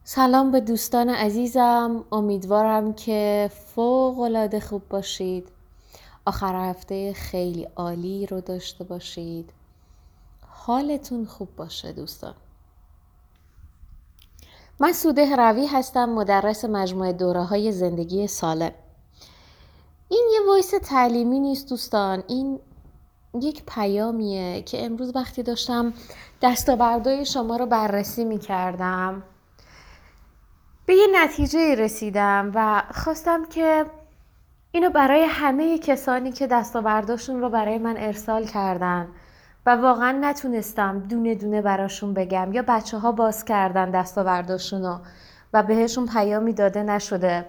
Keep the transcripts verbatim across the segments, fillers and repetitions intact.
سلام به دوستان عزیزم، امیدوارم که فوق‌العاده خوب باشید. آخر هفته خیلی عالی رو داشته باشید. حالتون خوب باشه دوستان. من سوده روی هستم، مدرس مجموعه دوره‌های زندگی سالم. این یه وایس تعلیمی نیست دوستان، این یک پیامیه که امروز وقتی داشتم دستاوردهای شما رو بررسی می کردم به یه نتیجه رسیدم و خواستم که اینو برای همه کسانی که دستاورداشون رو برای من ارسال کردن و واقعا نتونستم دونه دونه براشون بگم یا بچه ها باز کردن دستاورداشون رو و بهشون پیامی داده نشده.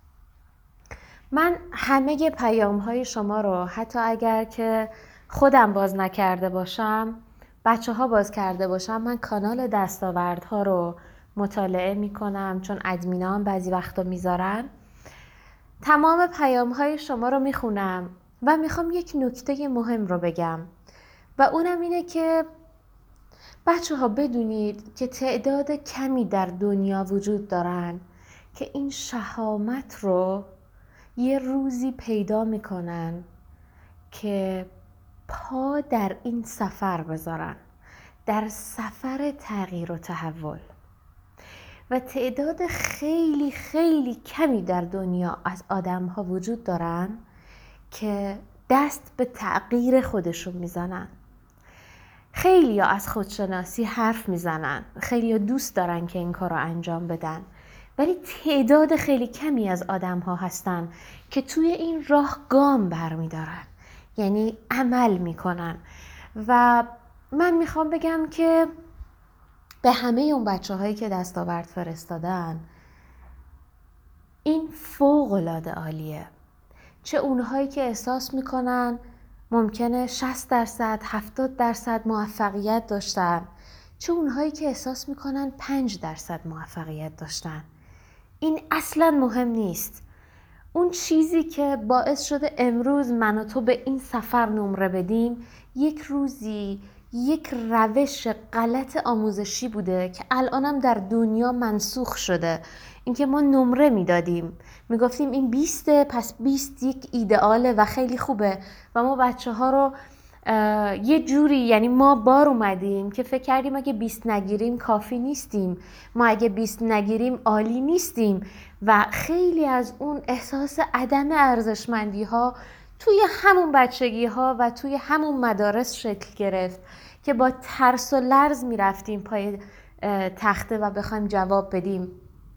من همه پیام های شما رو حتی اگر که خودم باز نکرده باشم، بچه ها باز کرده باشم، من کانال دستاوردها رو مطالعه می کنم چون ادمینا هم بعضی وقتا میذارن. تمام پیام های شما رو میخونم و میخوام یک نکته مهم رو بگم و اونم اینه که بچه ها بدونید که تعداد کمی در دنیا وجود دارن که این شهامت رو یه روزی پیدا میکنن که پا در این سفر بذارن، در سفر تغییر و تحول. و تعداد خیلی خیلی کمی در دنیا از آدم ها وجود دارن که دست به تغییر خودشون میزنن. خیلی ها از خودشناسی حرف میزنن، خیلی ها دوست دارن که این کار رو انجام بدن، ولی تعداد خیلی کمی از آدم ها هستن که توی این راه گام برمیدارن، یعنی عمل میکنن. و من میخوام بگم که به همه اون بچه هایی که دستاورد فرستادن، این فوق‌العاده عالیه. چه اونهایی که احساس میکنن ممکنه شصت درصد هفتاد درصد موفقیت داشتن، چه اونهایی که احساس میکنن پنج درصد موفقیت داشتن. این اصلا مهم نیست. اون چیزی که باعث شده امروز من و تو به این سفر نمره بدیم، یک روزی یک روش غلط آموزشی بوده که الانم در دنیا منسوخ شده. اینکه ما نمره میدادیم، میگفتیم این بیسته، پس بیست یک ایدئاله و خیلی خوبه و ما بچه ها رو یه جوری، یعنی ما بار اومدیم که فکر کردیم اگه بیست نگیریم کافی نیستیم، ما اگه بیست نگیریم عالی نیستیم و خیلی از اون احساس عدم ارزشمندی ها توی همون بچگی ها و توی همون مدارس شکل گرفت که با ترس و لرز می رفتیم پای تخته و بخوایم جواب بدیم.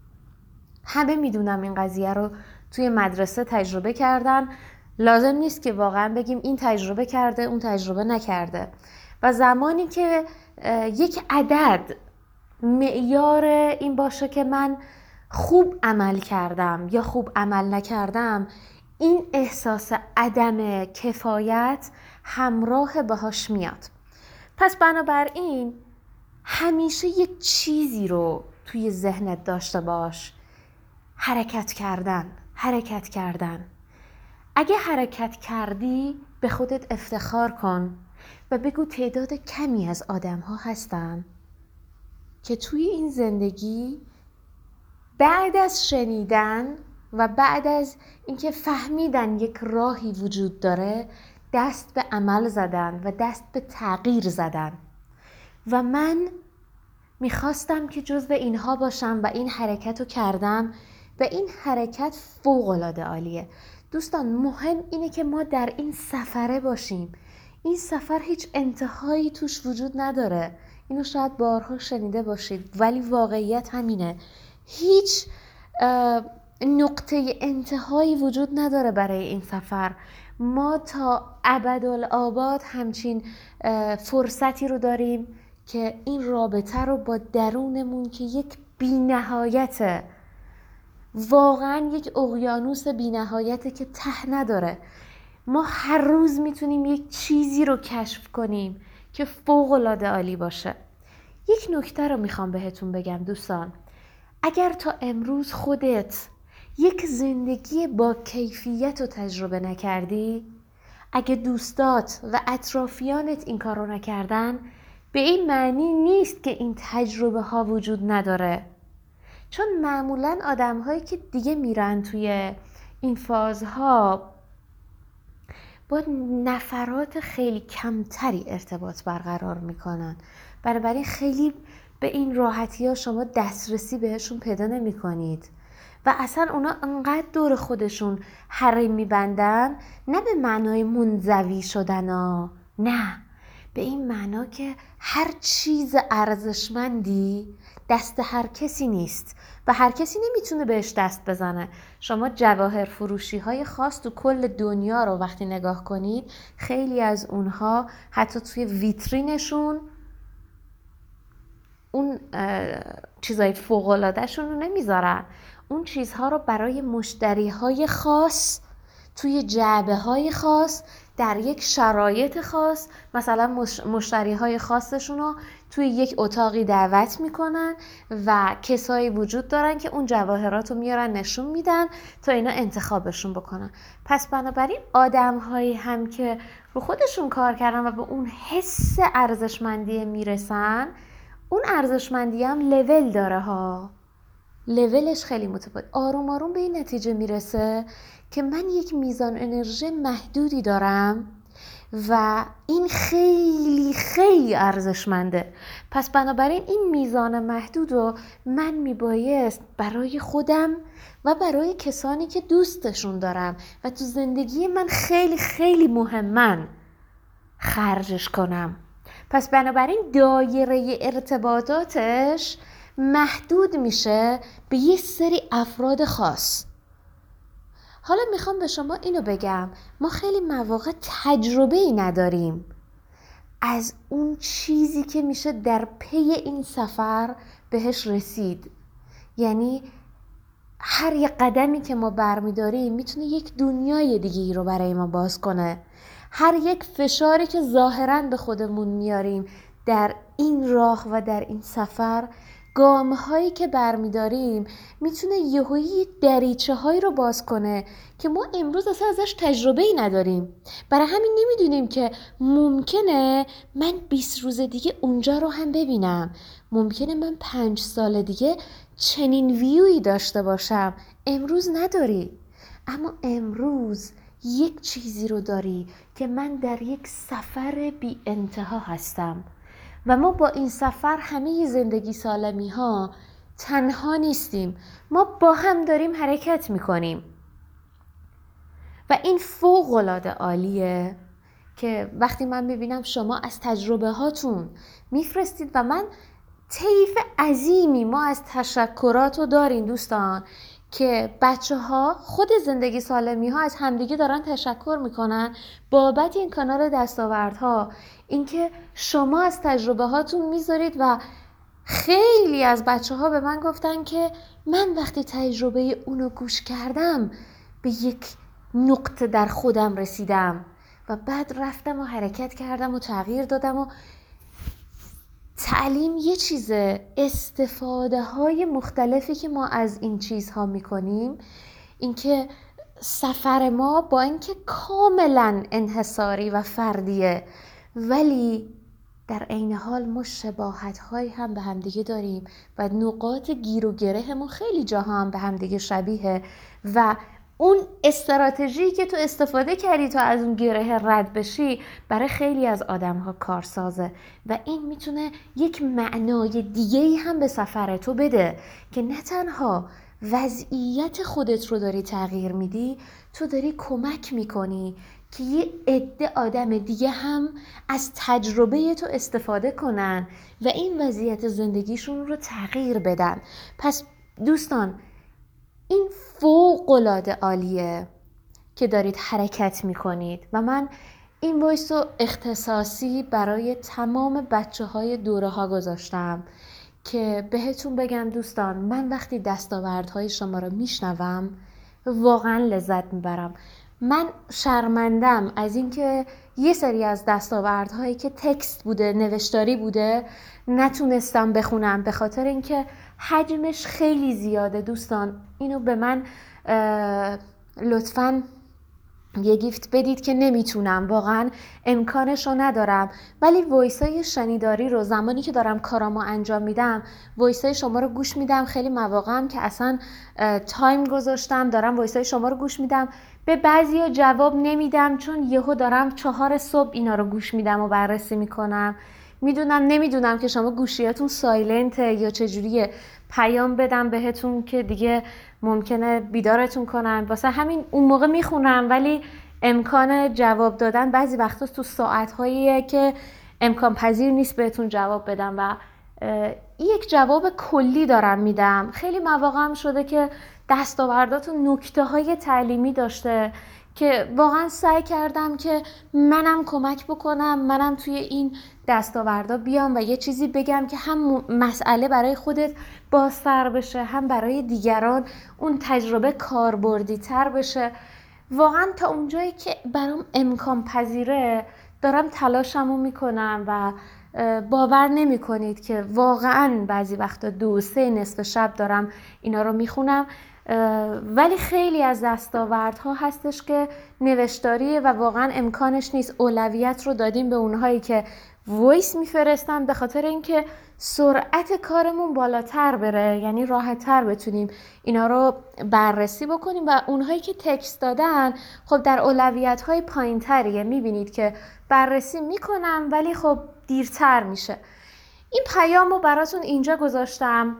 همه می دونم این قضیه رو توی مدرسه تجربه کردن، لازم نیست که واقعا بگیم این تجربه کرده اون تجربه نکرده. و زمانی که یک عدد معیار این باشه که من خوب عمل کردم یا خوب عمل نکردم، این احساس عدم کفایت همراه باهاش میاد. پس بنابراین همیشه یک چیزی رو توی ذهنت داشته باش: حرکت کردن، حرکت کردن. اگه حرکت کردی به خودت افتخار کن و بگو تعداد کمی از آدم ها هستن که توی این زندگی بعد از شنیدن و بعد از اینکه فهمیدن یک راهی وجود داره، دست به عمل زدن و دست به تغییر زدن. و من میخواستم که جزو اینها باشم و این حرکت رو کردم و این حرکت فوق‌العاده عالیه. دوستان، مهم اینه که ما در این سفره باشیم. این سفر هیچ انتهایی توش وجود نداره. اینو شاید بارها شنیده باشید ولی واقعیت همینه. هیچ نقطه انتهایی وجود نداره برای این سفر. ما تا ابدالآباد همچین فرصتی رو داریم که این رابطه رو با درونمون که یک بی‌نهایته، واقعا یک اقیانوس بی‌نهایته که ته نداره، ما هر روز میتونیم یک چیزی رو کشف کنیم که فوق‌العاده عالی باشه. یک نکته رو میخوام بهتون بگم دوستان: اگر تا امروز خودت یک زندگی با کیفیت رو تجربه نکردی، اگه دوستات و اطرافیانت این کار رو نکردن، به این معنی نیست که این تجربه ها وجود نداره. چون معمولاً آدم هایی که دیگه میرن توی این فازها با نفرات خیلی کمتری ارتباط برقرار میکنن، بنابراین خیلی به این راحتی ها شما دسترسی بهشون پیدا نمی کنید و اصلا اونا انقدر دور خودشون حریم میبندن، نه به معنای منزوی شدن ها، نه، به این معنا که هر چیز ارزشمندی دست هر کسی نیست و هر کسی نمیتونه بهش دست بزنه. شما جواهر فروشی های خاص تو کل دنیا رو وقتی نگاه کنید، خیلی از اونها حتی توی ویترینشون اون چیزای فوق‌العاده شون رو نمیذارن، اون چیزها رو برای مشتری های خاص توی جعبه های خاص در یک شرایط خاص، مثلا مشتری های خاصشون رو توی یک اتاقی دعوت میکنن و کسایی وجود دارن که اون جواهرات رو میارن نشون میدن تا اینا انتخابشون بکنن. پس بنابراین آدم هایی هم که رو خودشون کار کردن و به اون حس ارزشمندی میرسن، اون ارزشمندی هم لول داره ها، لولش خیلی متفاوت. آروم آروم به این نتیجه میرسه که من یک میزان انرژی محدودی دارم و این خیلی خیلی ارزشمنده. پس بنابراین این میزان محدود رو من میبایست برای خودم و برای کسانی که دوستشون دارم و تو زندگی من خیلی خیلی مهمن خرجش کنم. پس بنابراین دایره ارتباطاتش محدود میشه به یه سری افراد خاص. حالا میخوام به شما اینو بگم، ما خیلی مواقع تجربه‌ای نداریم از اون چیزی که میشه در پی این سفر بهش رسید. یعنی هر یه قدمی که ما برمیداریم میتونه یک دنیای دیگه رو برای ما باز کنه. هر یک فشاری که ظاهراً به خودمون میاریم در این راه و در این سفر، گام هایی که برمیداریم میتونه یهویی دریچه هایی رو باز کنه که ما امروز اصلا ازش تجربه ای نداریم. برای همین نمیدونیم که ممکنه من بیست روز دیگه اونجا رو هم ببینم، ممکنه من پنج سال دیگه چنین ویوی داشته باشم. امروز نداری، اما امروز یک چیزی رو داری که من در یک سفر بی انتها هستم و ما با این سفر همه زندگی سالمی ها تنها نیستیم، ما با هم داریم حرکت میکنیم و این فوق العاده عالیه که وقتی من میبینم شما از تجربه هاتون میفرستید و من طیف عظیمی ما از تشکرات رو دارین دوستان که بچه ها خود زندگی سالمی ها از همدیگه دارن تشکر میکنن بابت این کانال دستاوردها، اینکه شما از تجربه هاتون میذارید و خیلی از بچه ها به من گفتن که من وقتی تجربه اونو گوش کردم به یک نقطه در خودم رسیدم و بعد رفتم و حرکت کردم و تغییر دادم. و تعلیم یه چیزه، استفاده های مختلفی که ما از این چیزها میکنیم، اینکه سفر ما با اینکه کاملا انحصاری و فردیه ولی در عین حال ما شباهت هایی هم به همدیگه داریم و نقاط گیر و گرهمون خیلی جاها هم به همدیگه شبیه و اون استراتژی که تو استفاده کردی تا از اون گره رد بشی برای خیلی از آدم ها کارسازه و این میتونه یک معنای دیگه‌ای هم به سفر تو بده که نه تنها وضعیت خودت رو داری تغییر میدی، تو داری کمک میکنی که یه عده آدم دیگه هم از تجربه تو استفاده کنن و این وضعیت زندگیشون رو تغییر بدن. پس دوستان این فوق‌العاده عالیه که دارید حرکت میکنید و من این وایس رو اختصاصی برای تمام بچه های دوره ها گذاشتم که بهتون بگم دوستان، من وقتی دستاوردهای شما رو میشنوم واقعا لذت میبرم. من شرمندم از اینکه یه سری از دستاوردهایی که تکست بوده، نوشتاری بوده، نتونستم بخونم به خاطر اینکه حجمش خیلی زیاده. دوستان اینو به من لطفاً یه گیفت بدید که نمیتونم، واقعا امکانش رو ندارم، ولی وایسای شنیداری رو زمانی که دارم کارامو انجام میدم وایسای شما رو گوش میدم. خیلی مواقع هم که اصلا تایم گذاشتم دارم وایسای شما رو گوش میدم، به بعضیا جواب نمیدم چون یهو دارم چهار صبح اینا رو گوش میدم و بررسی میکنم. میدونم نمیدونم که شما گوشیاتون سایلنته یا چجوریه، پیام بدم بهتون که دیگه ممکنه بیدارتون کنن، واسه همین اون موقع میخونم، ولی امکان جواب دادن بعضی وقتا تو ساعتهاییه که امکان پذیر نیست بهتون جواب بدم و یک جواب کلی دارم میدم. خیلی مواقع هم شده که دستاوردات و نکته های تعلیمی داشته که واقعا سعی کردم که منم کمک بکنم، منم توی این دستاوردا بیام و یه چیزی بگم که هم مسئله برای خودت بازتر بشه، هم برای دیگران اون تجربه کاربردی تر بشه. واقعا تا اونجایی که برام امکان پذیره دارم تلاشمو میکنم و باور نمی کنید که واقعا بعضی وقتا دو سه نصف شب دارم اینا رو میخونم، ولی خیلی از دستاوردها هستش که نوشتاریه و واقعا امکانش نیست. اولویت رو دادیم به اونهایی که وایس میفرستن به خاطر اینکه سرعت کارمون بالاتر بره، یعنی راحت‌تر بتونیم اینا رو بررسی بکنیم، و اونهایی که تکست دادن خب در اولویت‌های پایین‌تریه، میبینید که بررسی میکنم ولی خب دیرتر میشه. این پیامو براتون اینجا گذاشتم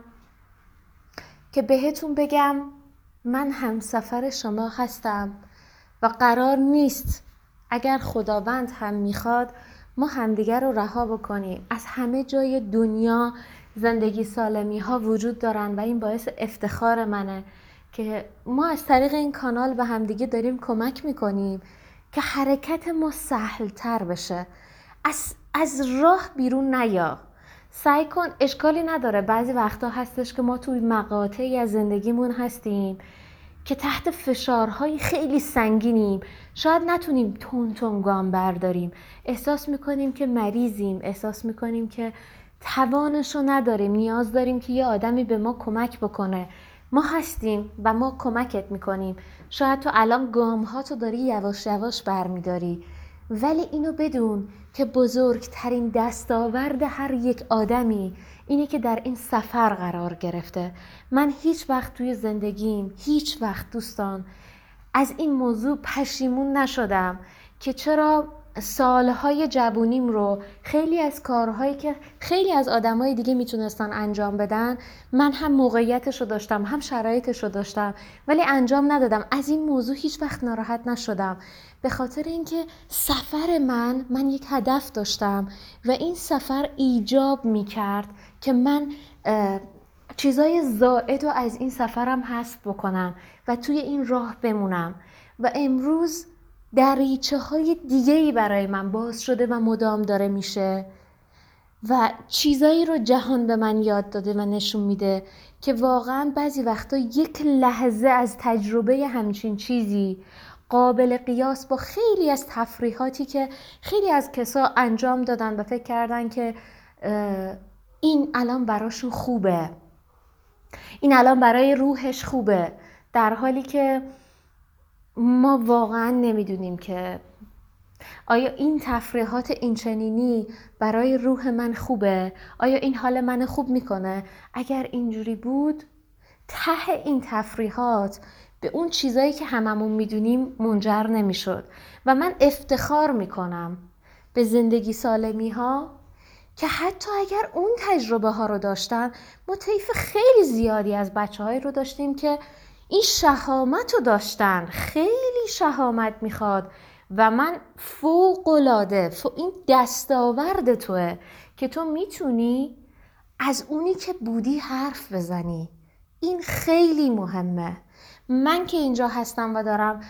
که بهتون بگم من همسفر شما هستم و قرار نیست اگر خداوند هم میخواد ما همدیگر رو رها بکنیم. از همه جای دنیا زندگی سالمی ها وجود دارن و این باعث افتخار منه که ما از طریق این کانال به همدیگه داریم کمک میکنیم که حرکت ما سهل تر بشه. از, از راه بیرون نیا، سعی کن، اشکالی نداره. بعضی وقتا هستش که ما توی مقاطعی از زندگیمون هستیم که تحت فشارهای خیلی سنگینیم، شاید نتونیم تون تون گام برداریم، احساس میکنیم که مریضیم، احساس میکنیم که توانشو نداریم، نیاز داریم که یه آدمی به ما کمک بکنه. ما هستیم و ما کمکت میکنیم. شاید تو الان گام ها تو داری یواش یواش برمیداری، ولی اینو بدون که بزرگترین دستاورد هر یک آدمی اینه که در این سفر قرار گرفته. من هیچ وقت توی زندگیم، هیچ وقت دوستان، از این موضوع پشیمون نشدم که چرا سالهای جوونیم رو خیلی از کارهایی که خیلی از آدمای دیگه میتونستن انجام بدن من هم موقعیتش رو داشتم هم شرایطش رو داشتم ولی انجام ندادم. از این موضوع هیچ وقت ناراحت نشدم، به خاطر اینکه سفر من من یک هدف داشتم و این سفر ایجاب میکرد که من چیزای زائد رو از این سفرم حذف بکنم و توی این راه بمونم. و امروز دریچه های دیگه‌ای برای من باز شده و مدام داره میشه و چیزایی رو جهان به من یاد داده و نشون میده که واقعا بعضی وقتا یک لحظه از تجربه همچین چیزی قابل قیاس با خیلی از تفریحاتی که خیلی از کسا انجام دادن و فکر کردن که این الان براشون خوبه، این الان برای روحش خوبه، در حالی که ما واقعا نمیدونیم که آیا این تفریحات اینچنینی برای روح من خوبه؟ آیا این حال من خوب میکنه؟ اگر اینجوری بود ته این تفریحات به اون چیزایی که هممون میدونیم منجر نمیشد. و من افتخار میکنم به زندگی سالمی ها که حتی اگر اون تجربه ها رو داشتن، ما طیف خیلی زیادی از بچه هایی رو داشتیم که این شهامت رو داشتن. خیلی شهامت میخواد و من فوق‌العاده این دستاورد توه که تو میتونی از اونی که بودی حرف بزنی. این خیلی مهمه. من که اینجا هستم و دارم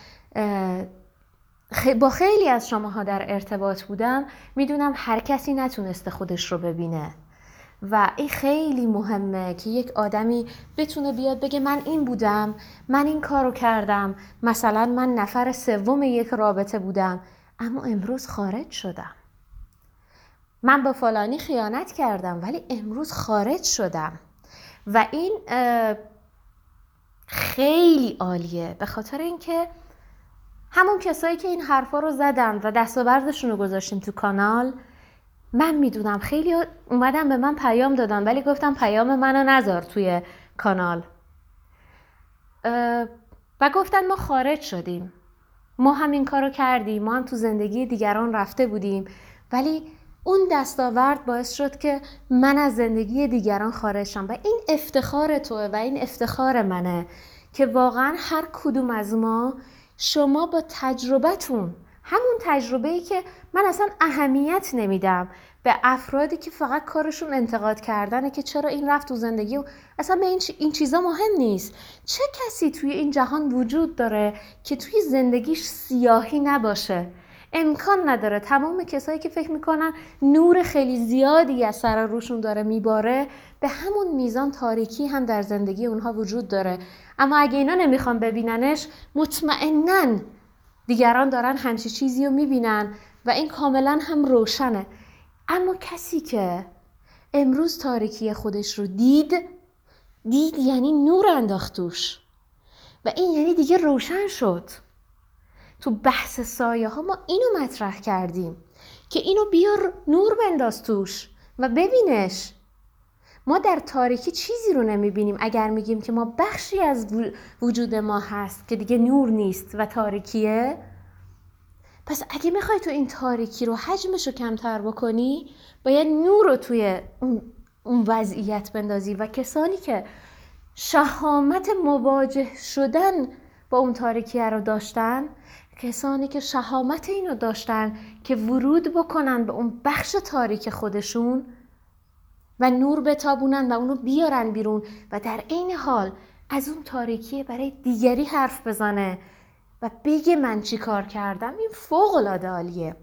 با خیلی از شماها در ارتباط بودم، میدونم هر کسی نتونسته خودش رو ببینه و این خیلی مهمه که یک آدمی بتونه بیاد بگه من این بودم، من این کارو کردم، مثلا من نفر سوم یک رابطه بودم اما امروز خارج شدم، من با فلانی خیانت کردم ولی امروز خارج شدم. و این خیلی عالیه به خاطر اینکه همون کسایی که این حرفا رو زدن و دستاوردشون رو گذاشتیم تو کانال، من میدونم خیلی اومدن به من پیام دادن، ولی گفتم پیام منو نذار توی کانال و گفتن ما خارج شدیم، ما هم این کارو کردیم، ما هم تو زندگی دیگران رفته بودیم، ولی اون دستاورد باعث شد که من از زندگی دیگران خارج شم و این افتخار توه و این افتخار منه که واقعا هر کدوم از ما، شما با تجربتون، همون تجربه‌ای که من اصلا اهمیت نمیدم به افرادی که فقط کارشون انتقاد کردنه که چرا این رفت تو زندگی و اصلا به این, این چیزا مهم نیست. چه کسی توی این جهان وجود داره که توی زندگیش سیاهی نباشه؟ امکان نداره. تمام کسایی که فکر میکنن نور خیلی زیادی از سر روشون داره میباره، به همون میزان تاریکی هم در زندگی اونها وجود داره. اما اگه اینا نمیخوان ببیننش، مطمئناً دیگران دارن همچی چیزی رو میبینن و این کاملا هم روشنه. اما کسی که امروز تاریکی خودش رو دید دید یعنی نور انداخت توش و این یعنی دیگه روشن شد. تو بحث سایه ها ما اینو مطرح کردیم که اینو بیار نور بنداز توش و ببینش. ما در تاریکی چیزی رو نمیبینیم. اگر میگیم که ما بخشی از وجود ما هست که دیگه نور نیست و تاریکیه، پس اگه میخوای تو این تاریکی رو حجمش رو کمتر بکنی، باید نور رو توی اون وضعیت بندازی و کسانی که شهامت مواجه شدن با اون تاریکی رو داشتن، کسانی که شهامت اینو داشتن که ورود بکنن به اون بخش تاریک خودشون و نور بتابونن و اونو بیارن بیرون و در عین حال از اون تاریکی برای دیگری حرف بزنه و بگه من چی کار کردم، این فوق العاده عالیه.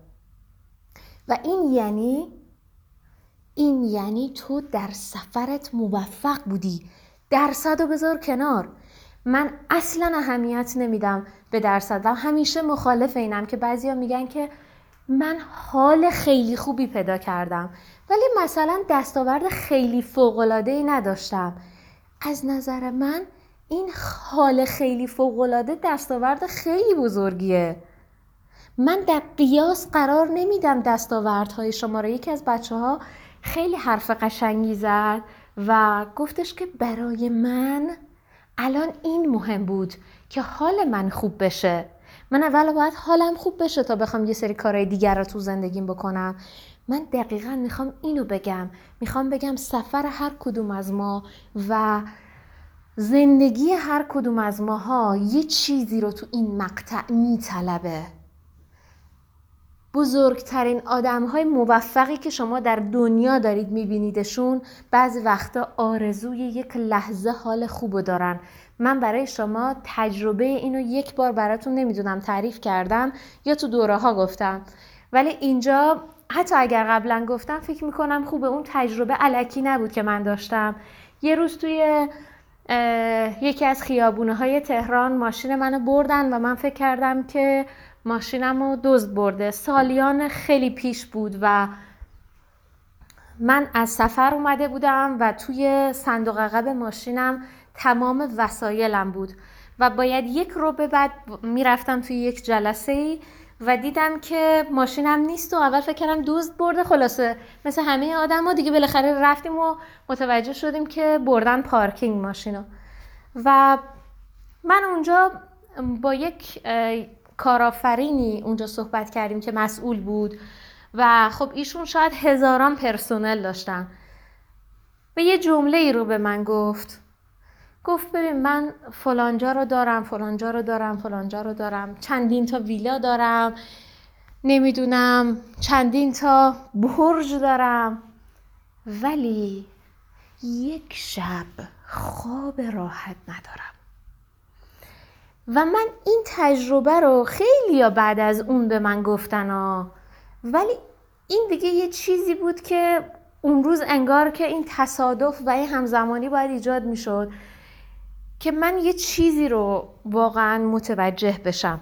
و این یعنی این یعنی تو در سفرت موفق بودی. درصد رو بذار کنار. من اصلا اهمیت نمیدم به درصد و همیشه مخالف اینم که بعضیا میگن که من حال خیلی خوبی پیدا کردم ولی مثلا دستاورد خیلی فوق‌العاده‌ای نداشتم. از نظر من این حال خیلی فوق‌العاده دستاورد خیلی بزرگیه. من در قیاس قرار نمیدم دستاوردهای شما رو. یکی از بچه ها خیلی حرف قشنگی زد و گفتش که برای من الان این مهم بود که حال من خوب بشه. من اول باید حالم خوب بشه تا بخوام یه سری کارهای دیگر رو تو زندگیم بکنم. من دقیقاً میخوام اینو بگم. میخوام بگم سفر هر کدوم از ما و زندگی هر کدوم از ماها یه چیزی رو تو این مقطع میطلبه. بزرگترین آدم‌های موفقی که شما در دنیا دارید می‌بینیدشون بعضی وقتا آرزوی یک لحظه حال خوبو دارن. من برای شما تجربه اینو یک بار براتون نمیدونم تعریف کردم یا تو دوره ها گفتم، ولی اینجا حتی اگر قبلا گفتم فکر میکنم خوبه. اون تجربه الکی نبود که من داشتم. یه روز توی یکی از خیابونه های تهران ماشین منو بردن و من فکر کردم که ماشینمو دزد برده. سالیان خیلی پیش بود و من از سفر اومده بودم و توی صندوق عقب ماشینم تمام وسایلم بود و باید یک رو به بعد میرفتم توی یک جلسه‌ای و دیدم که ماشینم نیست و اول فکر کردم دزد برده. خلاصه مثل همه آدما دیگه بالاخره رفتیم و متوجه شدیم که بردن پارکینگ ماشینو. و من اونجا با یک کارآفرینی اونجا صحبت کردیم که مسئول بود و خب ایشون شاید هزاران پرسنل داشتن و یه جمله ای رو به من گفت. گفت ببین من فلانجا رو دارم فلانجا رو دارم فلانجا رو دارم چندین تا ویلا دارم، نمیدونم چندین تا برج دارم، ولی یک شب خواب راحت ندارم. و من این تجربه رو خیلی ها بعد از اون به من گفتن ها، ولی این دیگه یه چیزی بود که اون روز انگار که این تصادف و این همزمانی باید ایجاد می شد که من یه چیزی رو واقعا متوجه بشم.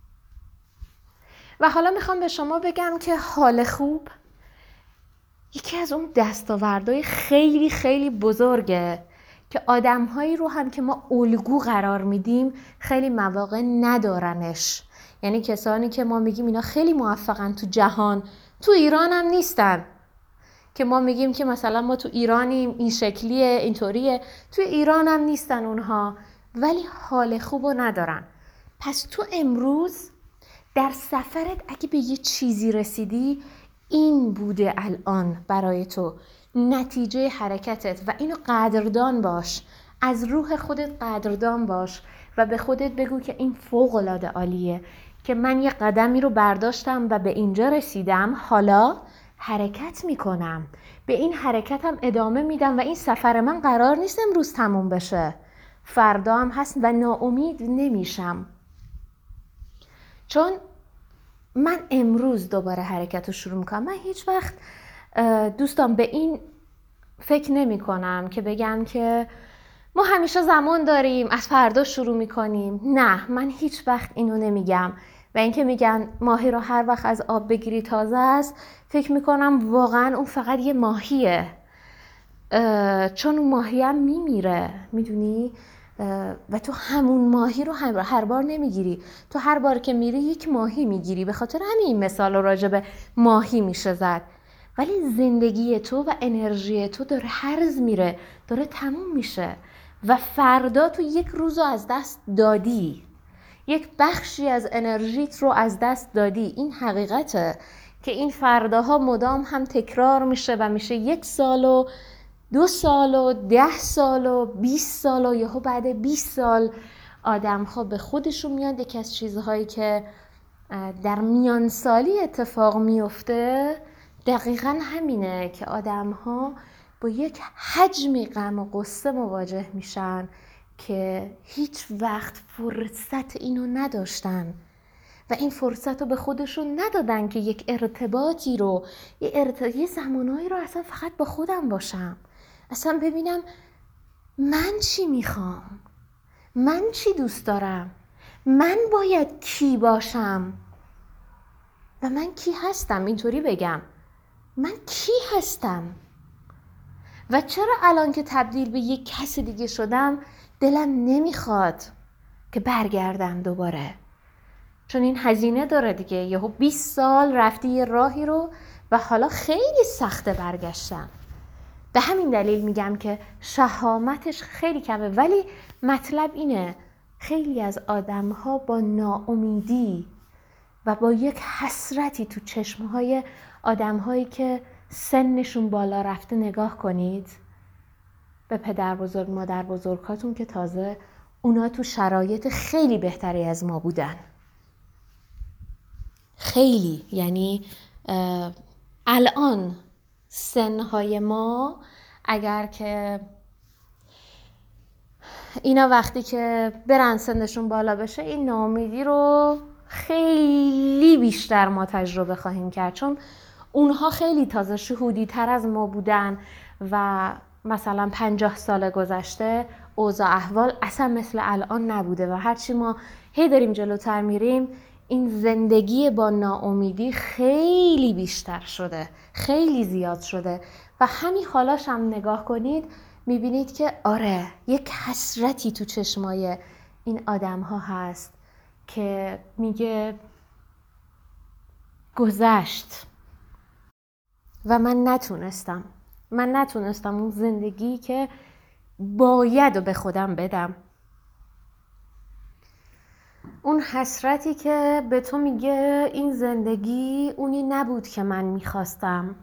و حالا میخوام به شما بگم که حال خوب یکی از اون دستاوردهای خیلی خیلی بزرگه که آدم‌هایی رو هم که ما الگو قرار میدیم خیلی مواقع ندارنش. یعنی کسانی که ما میگیم اینا خیلی موفقن تو جهان، تو ایران هم نیستن، که ما میگیم که مثلا ما تو ایرانیم، این شکلیه، اینطوریه، تو ایران هم نیستن اونها، ولی حال خوبو ندارن. پس تو امروز در سفرت اگه به یه چیزی رسیدی، این بوده الان برای تو نتیجه حرکتت و اینو قدردان باش، از روح خودت قدردان باش و به خودت بگو که این فوق‌العاده عالیه که من یه قدمی رو برداشتم و به اینجا رسیدم، حالا حرکت میکنم، به این حرکتم ادامه میدم و این سفر من قرار نیست امروز تموم بشه، فردا هم هست و ناامید نمیشم، چون من امروز دوباره حرکت رو شروع میکنم. من هیچ وقت دوستان به این فکر نمی کنم که بگم که ما همیشه زمان داریم از فردا شروع میکنیم. نه، من هیچ وقت اینو نمیگم. و اینکه میگن ماهی رو هر وقت از آب بگیری تازه است، فکر میکنم واقعا اون فقط یه ماهیه، چون اون ماهی هم میمیره، میدونی؟ و تو همون ماهی رو هر بار نمیگیری، تو هر بار که میری یک ماهی میگیری. به خاطر همین این مثال رو راجع به ماهی میشه زد. ولی زندگی تو و انرژی تو داره هرز میره، داره تموم میشه و فردا تو یک روز رو از دست دادی، یک بخشی از انرژیت رو از دست دادی. این حقیقته که این فرداها مدام هم تکرار میشه و میشه یک سال و دو سال و ده سال و بیست سال و یهو بعد بیست سال آدم ها به خودشون میاد. یکی از چیزهایی که در میان سالی اتفاق میفته دقیقاً همینه که آدم ها با یک حجمی غم و غصه مواجه میشن که هیچ وقت فرصت اینو نداشتن و این فرصت رو به خودشون ندادن که یک ارتباطی رو، یه, ارت... یه زمانهایی رو اصلا فقط با خودم باشم، اصلا ببینم من چی میخوام، من چی دوست دارم، من باید کی باشم و من کی هستم. اینطوری بگم من کی هستم و چرا الان که تبدیل به یک کس دیگه شدم دلم نمیخواد که برگردم دوباره، چون این هزینه داره دیگه. یهو بیست سال رفتی یه راهی رو و حالا خیلی سخته برگشتن. به همین دلیل میگم که شهامتش خیلی کمه. ولی مطلب اینه خیلی از آدم‌ها با ناامیدی و با یک حسرتی تو چشم‌های آدم‌هایی که سنشون بالا رفته نگاه کنید به پدر بزرگ مادر بزرگاتون که تازه اونا تو شرایط خیلی بهتری از ما بودن، خیلی. یعنی الان سنهای ما اگر که اینا وقتی که برن سنشون بالا بشه این ناامیدی رو خیلی بیشتر ما تجربه خواهیم کرد، چون اونها خیلی تازه شهودی تر از ما بودن و مثلا پنجاه سال گذشته اوضاع احوال اصلا مثل الان نبوده و هرچی ما هی داریم جلوتر میریم این زندگی با ناامیدی خیلی بیشتر شده، خیلی زیاد شده و همین حالاش هم نگاه کنید میبینید که آره یک حسرتی تو چشمای این آدم ها هست که میگه گذشت و من نتونستم من نتونستم اون زندگی که باید رو به خودم بدم. اون حسرتی که به تو میگه این زندگی اونی نبود که من میخواستم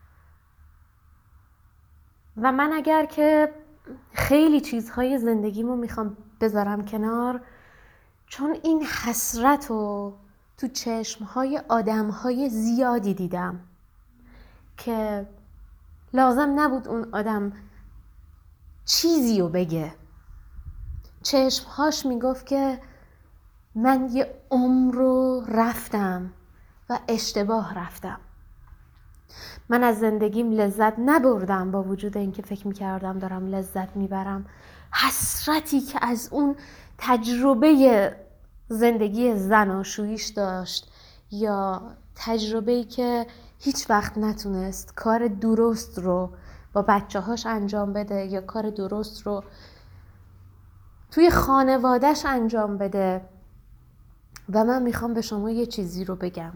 و من اگر که خیلی چیزهای زندگیمو میخوام بذارم کنار، چون این حسرت رو تو چشمهای آدمهای زیادی دیدم که لازم نبود اون آدم چیزی رو بگه، چشمهاش میگفت که من یه عمر رو رفتم و اشتباه رفتم، من از زندگیم لذت نبردم با وجود اینکه فکر میکردم دارم لذت میبرم. حسرتی که از اون تجربه زندگی زناشوییش داشت یا تجربه‌ای که هیچ وقت نتونست کار درست رو با بچه هاش انجام بده یا کار درست رو توی خانوادهش انجام بده. و من میخوام به شما یه چیزی رو بگم.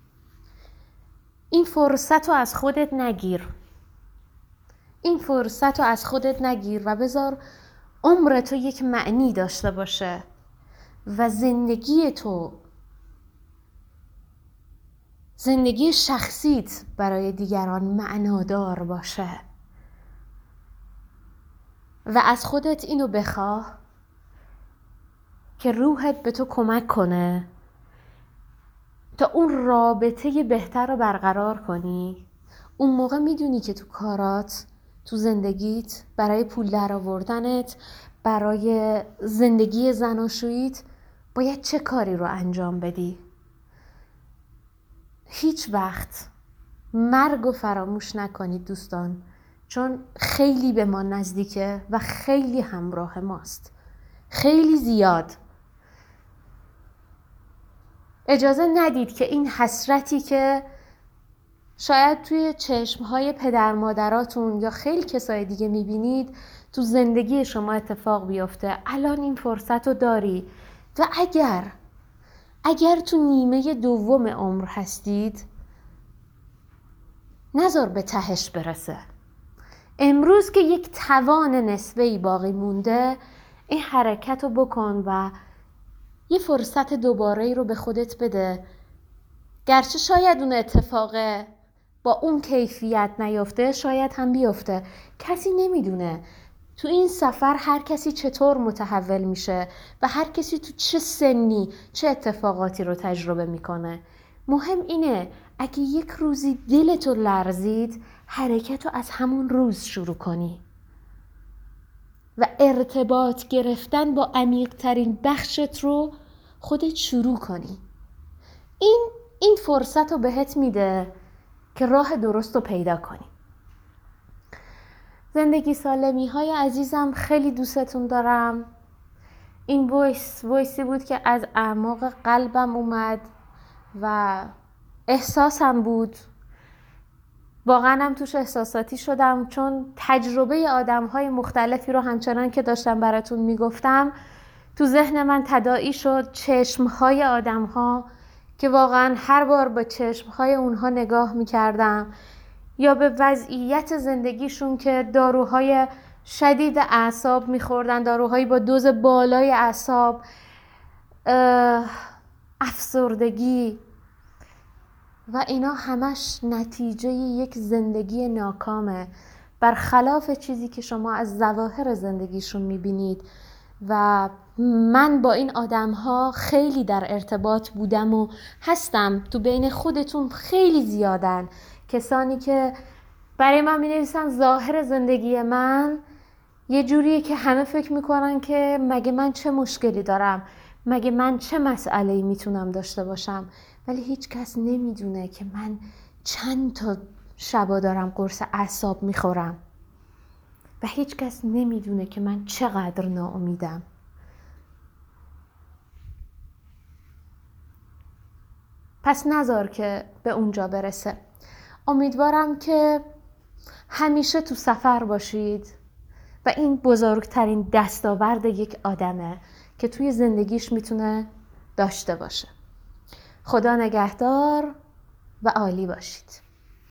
این فرصت رو از خودت نگیر. این فرصت رو از خودت نگیر و بذار عمر تو یک معنی داشته باشه و زندگی تو، زندگی شخصیت برای دیگران معنادار باشه. و از خودت اینو بخواه که روحت به تو کمک کنه تا اون رابطه بهتر رو برقرار کنی. اون موقع میدونی که تو کارات، تو زندگیت، برای پول در آوردنت، برای زندگی زناشوییت باید چه کاری رو انجام بدی. هیچ وقت مرگ رو فراموش نکنید دوستان، چون خیلی به ما نزدیکه و خیلی همراه ماست، خیلی زیاد. اجازه ندید که این حسرتی که شاید توی چشمهای پدر مادراتون یا خیلی کسای دیگه میبینید تو زندگی شما اتفاق بیفته. الان این فرصت رو داری و اگر اگر تو نیمه دوم عمر هستید نذار به تهش برسه. امروز که یک توان نسبی باقی مونده، این حرکت رو بکن و یه فرصت دوباره رو به خودت بده. گرچه شاید اون اتفاق با اون کیفیت نیفته، شاید هم بیفته، کسی نمیدونه. تو این سفر هر کسی چطور متحول میشه و هر کسی تو چه سنی چه اتفاقاتی رو تجربه میکنه. مهم اینه اگه یک روزی دلتو لرزید، حرکت رو از همون روز شروع کنی و ارتباط گرفتن با عمیق‌ترین بخشت رو خودت شروع کنی. این این فرصت رو بهت میده که راه درست رو پیدا کنی. زندگی سالمی های عزیزم، خیلی دوستتون دارم. این وایس وایسی بود که از اعماق قلبم اومد و احساسم بود. واقعا هم توش احساساتی شدم، چون تجربه آدم های مختلفی رو همچنان که داشتم براتون میگفتم تو ذهن من تداعی شد. چشم های آدم ها که واقعا هر بار با چشم های اونها نگاه میکردم یا به وضعیت زندگیشون که داروهای شدید اعصاب میخوردن، داروهایی با دوز بالای اعصاب، افسردگی و اینا همش نتیجه یک زندگی ناکامه، برخلاف چیزی که شما از ظواهر زندگیشون میبینید. و من با این آدم‌ها خیلی در ارتباط بودم و هستم. تو بین خودتون خیلی زیادن کسانی که برای من می‌نویسن ظاهر زندگی من یه جوریه که همه فکر میکنن که مگه من چه مشکلی دارم، مگه من چه مسئله‌ای میتونم داشته باشم. ولی هیچ کس نمیدونه که من چند تا شبا دارم قرص اعصاب میخورم و هیچ کس نمیدونه که من چقدر ناامیدم. پس نذار که به اونجا برسه. امیدوارم که همیشه تو سفر باشید و این بزرگترین دستاورد یک آدمه که توی زندگیش میتونه داشته باشه. خدا نگهدار و عالی باشید.